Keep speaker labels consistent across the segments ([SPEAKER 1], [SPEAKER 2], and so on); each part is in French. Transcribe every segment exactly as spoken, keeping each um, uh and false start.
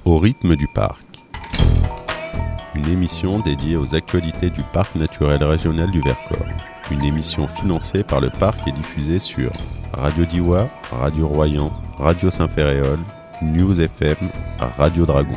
[SPEAKER 1] Au rythme du parc. Une émission dédiée aux actualités du parc naturel régional du Vercors. Une émission financée par le parc et diffusée sur Radio Diois, Radio Royan, Radio Saint-Ferréol, News F M, Radio Dragon.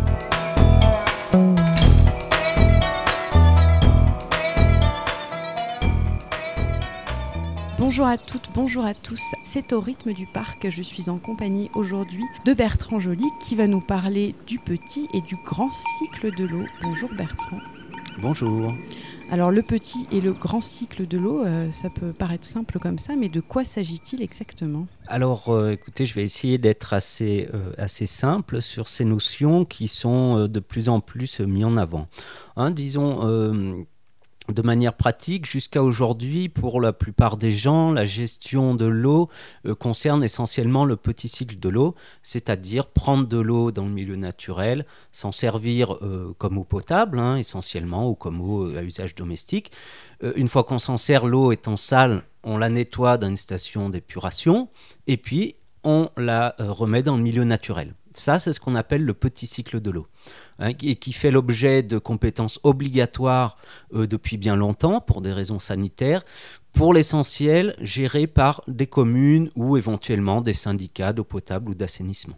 [SPEAKER 2] Bonjour à toutes, bonjour à tous, c'est au rythme du parc, je suis en compagnie aujourd'hui de Bertrand Joly qui va nous parler du petit et du grand cycle de l'eau. Bonjour Bertrand.
[SPEAKER 3] Bonjour.
[SPEAKER 2] Alors le petit et le grand cycle de l'eau, euh, ça peut paraître simple comme ça, mais de quoi s'agit-il exactement ?
[SPEAKER 3] Alors euh, écoutez, je vais essayer d'être assez, euh, assez simple sur ces notions qui sont euh, de plus en plus euh, mises en avant. Hein, disons... Euh, De manière pratique, jusqu'à aujourd'hui, pour la plupart des gens, la gestion de l'eau euh, concerne essentiellement le petit cycle de l'eau, c'est-à-dire prendre de l'eau dans le milieu naturel, s'en servir euh, comme eau potable, hein, essentiellement, ou comme eau à usage domestique. Euh, une fois qu'on s'en sert, l'eau étant sale, on la nettoie dans une station d'épuration, et puis on la euh, remet dans le milieu naturel. Ça, c'est ce qu'on appelle le petit cycle de l'eau, hein, et qui fait l'objet de compétences obligatoires euh, depuis bien longtemps pour des raisons sanitaires, pour l'essentiel gérées par des communes ou éventuellement des syndicats d'eau potable ou d'assainissement.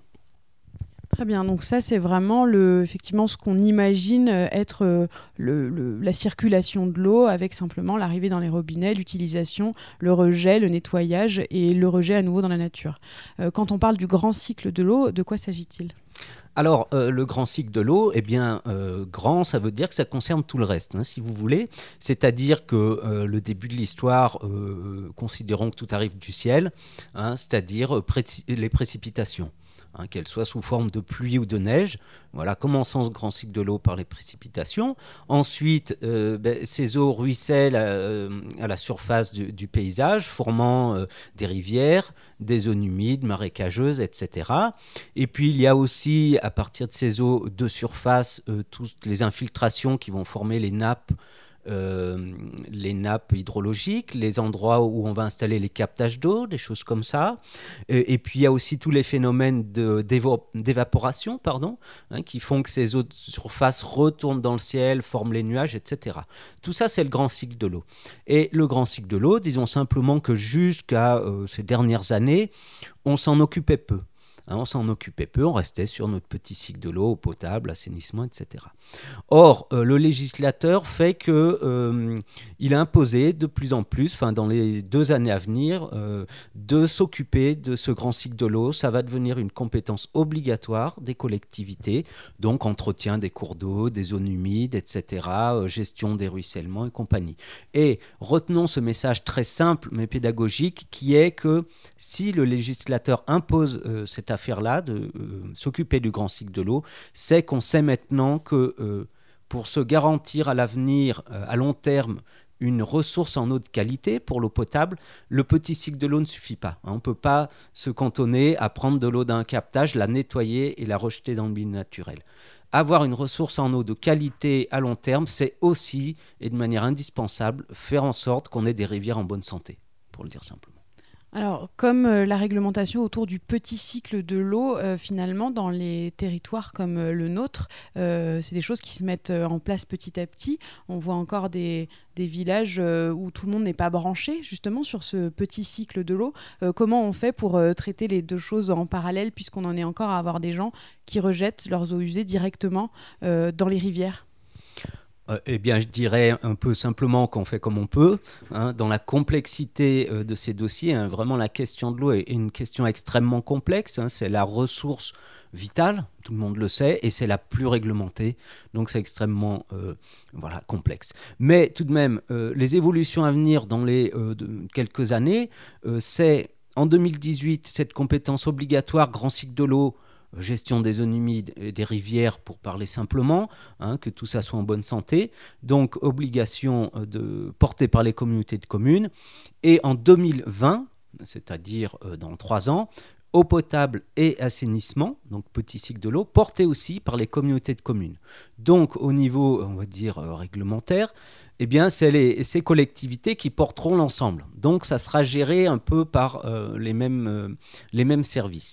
[SPEAKER 2] Très bien, donc ça c'est vraiment le, effectivement ce qu'on imagine être le, le, la circulation de l'eau avec simplement l'arrivée dans les robinets, l'utilisation, le rejet, le nettoyage et le rejet à nouveau dans la nature. Euh, quand on parle du grand cycle de l'eau, de quoi s'agit-il ?
[SPEAKER 3] Alors, euh, le grand cycle de l'eau, eh bien, euh, grand, ça veut dire que ça concerne tout le reste, hein, si vous voulez. C'est-à-dire que euh, le début de l'histoire, euh, considérons que tout arrive du ciel, hein, c'est-à-dire pré- les précipitations. Hein, qu'elles soient sous forme de pluie ou de neige. Voilà, commençons ce grand cycle de l'eau par les précipitations. Ensuite, euh, ben, ces eaux ruissellent euh, à la surface du, du paysage, formant euh, des rivières, des zones humides, marécageuses, et cetera. Et puis, il y a aussi, à partir de ces eaux de surface, euh, toutes les infiltrations qui vont former les nappes, Euh, les nappes hydrologiques, les endroits où on va installer les captages d'eau, des choses comme ça. Et, et puis il y a aussi tous les phénomènes de, d'évo- d'évaporation pardon, hein, qui font que ces eaux de surface retournent dans le ciel, forment les nuages, et cetera. Tout ça, c'est le grand cycle de l'eau. Et le grand cycle de l'eau, disons simplement que jusqu'à euh, ces dernières années, on s'en occupait peu. Hein, on s'en occupait peu, on restait sur notre petit cycle de l'eau, eau potable, assainissement, et cetera. Or, euh, le législateur fait qu'il euh, a imposé de plus en plus, enfin, dans les deux années à venir, euh, de s'occuper de ce grand cycle de l'eau. Ça va devenir une compétence obligatoire des collectivités, donc entretien des cours d'eau, des zones humides, et cetera, euh, gestion des ruissellements et compagnie. Et retenons ce message très simple mais pédagogique qui est que si le législateur impose euh, cette affaire-là, de euh, s'occuper du grand cycle de l'eau, c'est qu'on sait maintenant que euh, pour se garantir à l'avenir, euh, à long terme, une ressource en eau de qualité pour l'eau potable, le petit cycle de l'eau ne suffit pas. Hein, on ne peut pas se cantonner à prendre de l'eau d'un captage, la nettoyer et la rejeter dans le milieu naturel. Avoir une ressource en eau de qualité à long terme, c'est aussi, et de manière indispensable, faire en sorte qu'on ait des rivières en bonne santé, pour le dire simplement.
[SPEAKER 2] Alors, comme euh, la réglementation autour du petit cycle de l'eau, euh, finalement, dans les territoires comme euh, le nôtre, euh, c'est des choses qui se mettent euh, en place petit à petit. On voit encore des, des villages euh, où tout le monde n'est pas branché, justement, sur ce petit cycle de l'eau. Euh, comment on fait pour euh, traiter les deux choses en parallèle, puisqu'on en est encore à avoir des gens qui rejettent leurs eaux usées directement euh, dans les rivières ?
[SPEAKER 3] Euh, eh bien, je dirais un peu simplement qu'on fait comme on peut. Hein, dans la complexité euh, de ces dossiers, hein, vraiment la question de l'eau est, est une question extrêmement complexe. Hein, c'est la ressource vitale, tout le monde le sait, et c'est la plus réglementée. Donc, c'est extrêmement euh, voilà, complexe. Mais tout de même, euh, les évolutions à venir dans les euh, de, quelques années, euh, c'est en deux mille dix-huit, cette compétence obligatoire grand cycle de l'eau, gestion des zones humides et des rivières, pour parler simplement, hein, que tout ça soit en bonne santé. Donc, obligation de, portée par les communautés de communes. Et en deux mille vingt, c'est-à-dire euh, dans trois ans, eau potable et assainissement, donc petit cycle de l'eau, porté aussi par les communautés de communes. Donc, au niveau, on va dire, euh, réglementaire, eh bien, c'est les, ces collectivités qui porteront l'ensemble. Donc, ça sera géré un peu par euh, les mêmes, euh, les mêmes services.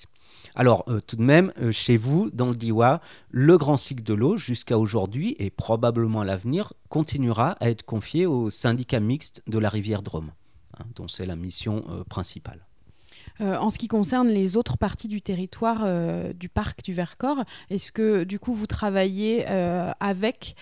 [SPEAKER 3] Alors, euh, tout de même, euh, chez vous, dans le Diois, le grand cycle de l'eau, jusqu'à aujourd'hui et probablement à l'avenir, continuera à être confié au syndicat mixte de la rivière Drôme, hein, dont c'est la mission euh, principale.
[SPEAKER 2] Euh, en ce qui concerne les autres parties du territoire euh, du parc du Vercors, est-ce que du coup vous travaillez euh, avec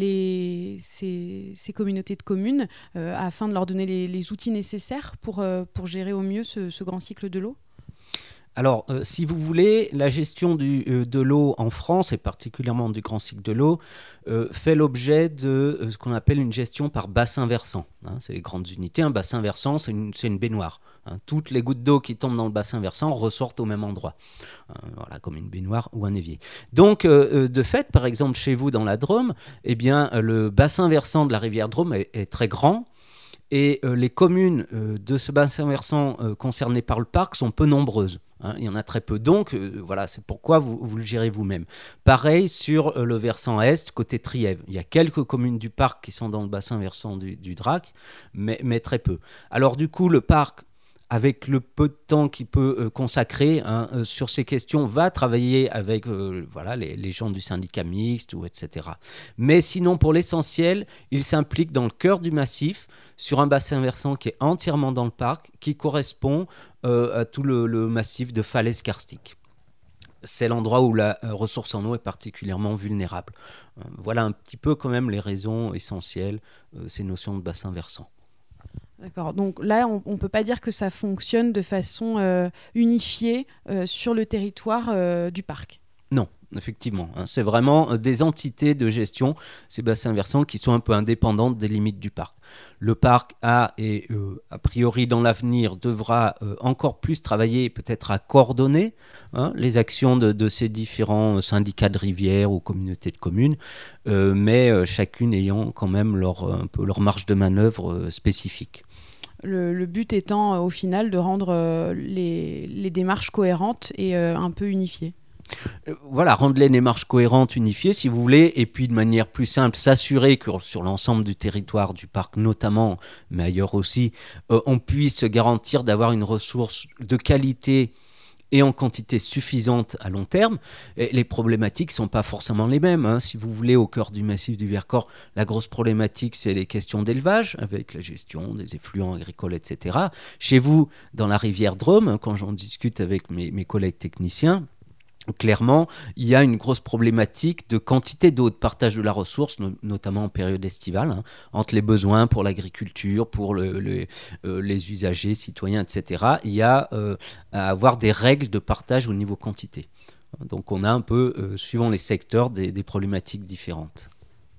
[SPEAKER 2] les, ces, ces communautés de communes euh, afin de leur donner les, les outils nécessaires pour, euh, pour gérer au mieux ce, ce grand cycle de l'eau ?
[SPEAKER 3] Alors, euh, si vous voulez, la gestion du, euh, de l'eau en France, et particulièrement du grand cycle de l'eau, euh, fait l'objet de euh, ce qu'on appelle une gestion par bassin versant. Hein, c'est les grandes unités. Un bassin versant, c'est une, c'est une baignoire. Hein. Toutes les gouttes d'eau qui tombent dans le bassin versant ressortent au même endroit, euh, voilà, comme une baignoire ou un évier. Donc, euh, de fait, par exemple, chez vous dans la Drôme, eh bien, le bassin versant de la rivière Drôme est, est très grand. Et euh, les communes euh, de ce bassin versant euh, concernées par le parc sont peu nombreuses. Hein, il y en a très peu, donc euh, voilà, c'est pourquoi vous, vous le gérez vous-même. Pareil sur euh, le versant est, côté Trièves. Il y a quelques communes du parc qui sont dans le bassin versant du, du Drac, mais, mais très peu. Alors du coup, le parc, avec le peu de temps qu'il peut euh, consacrer hein, euh, sur ces questions, va travailler avec euh, voilà, les, les gens du syndicat mixte, ou et cetera. Mais sinon, pour l'essentiel, il s'implique dans le cœur du massif, sur un bassin versant qui est entièrement dans le parc, qui correspond euh, à tout le, le massif de falaises karstiques. C'est l'endroit où la euh, ressource en eau est particulièrement vulnérable. Euh, voilà un petit peu quand même les raisons essentielles, euh, ces notions de bassin versant.
[SPEAKER 2] D'accord, donc là on ne peut pas dire que ça fonctionne de façon euh, unifiée euh, sur le territoire euh, du parc.
[SPEAKER 3] Non, effectivement, hein, c'est vraiment euh, des entités de gestion, ces bassins versants qui sont un peu indépendantes des limites du parc. Le parc a, et euh, a priori dans l'avenir, devra euh, encore plus travailler peut-être à coordonner hein, les actions de, de ces différents syndicats de rivières ou communautés de communes, euh, mais euh, chacune ayant quand même leur, un peu leur marge de manœuvre euh, spécifique.
[SPEAKER 2] Le, le but étant euh, au final de rendre euh, les, les démarches cohérentes et euh, un peu unifiées.
[SPEAKER 3] Voilà, rendre les démarches cohérentes, unifiées si vous voulez, et puis de manière plus simple, s'assurer que sur l'ensemble du territoire du parc notamment, mais ailleurs aussi, euh, on puisse garantir d'avoir une ressource de qualité et en quantité suffisante à long terme. Et les problématiques ne sont pas forcément les mêmes. Hein. Si vous voulez, au cœur du massif du Vercors, la grosse problématique, c'est les questions d'élevage, avec la gestion des effluents agricoles, et cetera. Chez vous, dans la rivière Drôme, quand j'en discute avec mes, mes collègues techniciens, clairement, il y a une grosse problématique de quantité d'eau, de partage de la ressource, no- notamment en période estivale, hein, entre les besoins pour l'agriculture, pour le, le, euh, les usagers, citoyens, et cetera. Il y a euh, à avoir des règles de partage au niveau quantité. Donc on a un peu, euh, suivant les secteurs, des, des problématiques différentes.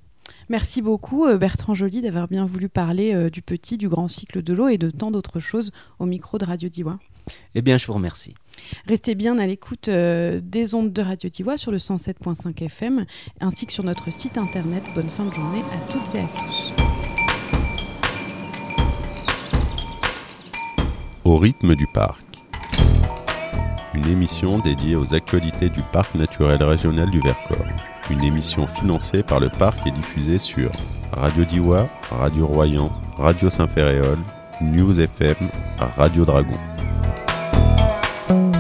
[SPEAKER 2] Merci beaucoup Bertrand Joly d'avoir bien voulu parler euh, du petit, du grand cycle de l'eau et de tant d'autres choses au micro de Radio Diois.
[SPEAKER 3] Eh bien, je vous remercie.
[SPEAKER 2] Restez bien à l'écoute euh, des ondes de Radio Diois sur le cent sept virgule cinq F M ainsi que sur notre site internet. Bonne fin de journée à toutes et à tous.
[SPEAKER 1] Au rythme du parc. Une émission dédiée aux actualités du parc naturel régional du Vercors. Une émission financée par le parc et diffusée sur Radio Diois, Radio Royan, Radio Saint-Ferréol, News F M, Radio Dragon.